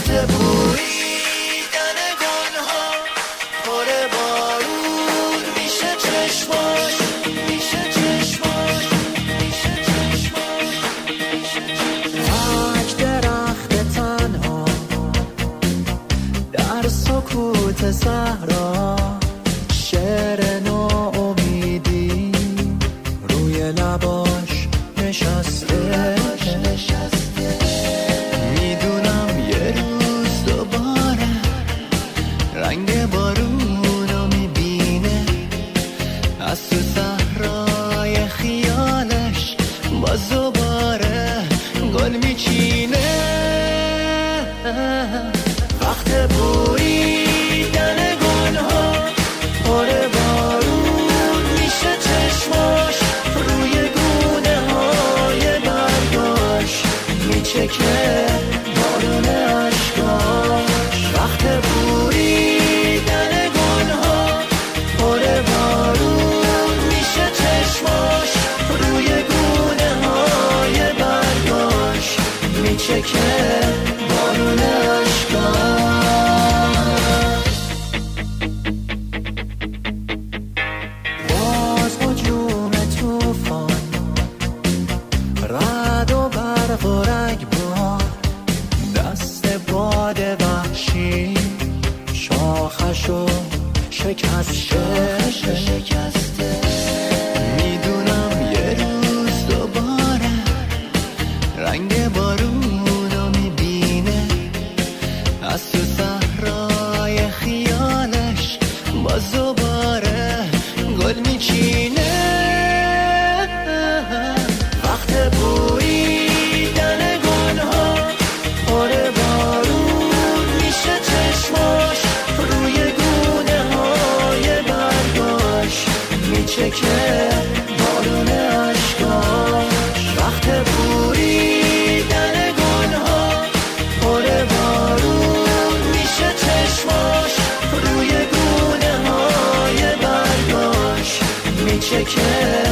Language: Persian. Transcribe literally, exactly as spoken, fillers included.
وقت بویدن گلها پر بارون میشه چشماش میشه چشماش میشه چشماش تک درخت تنها در سکوت صحرا شعر ناامیدی روی لباش نشسته میدونم یه روز دوباره رنگ بارونو میبینه از تو صحرای خیالش باز دوباره گل میچینه وقت بویدن گلها پر بارون میشه چشماش روی گونه های برگاش میچکه بارون عشقاش وقت بویدن گلها پر بارون میشه چشماش روی گونه های برگاش میچکه بارون عشقاش باز هجوم طوفان رعد و برق و رگبار دست باد وحشی شاخشو شکسته میدونم یه روز دوباره رنگ بارونو میبینه از تو صحرای خیالش باز دوباره گل میچینه وقت بویدن گلها پر بارون میشه چشماش روی گونه های برگاش میچکه بارون عشقاش وقت بویدن گلها پر بارون میشه چشماش روی گونه های برگاش میچکه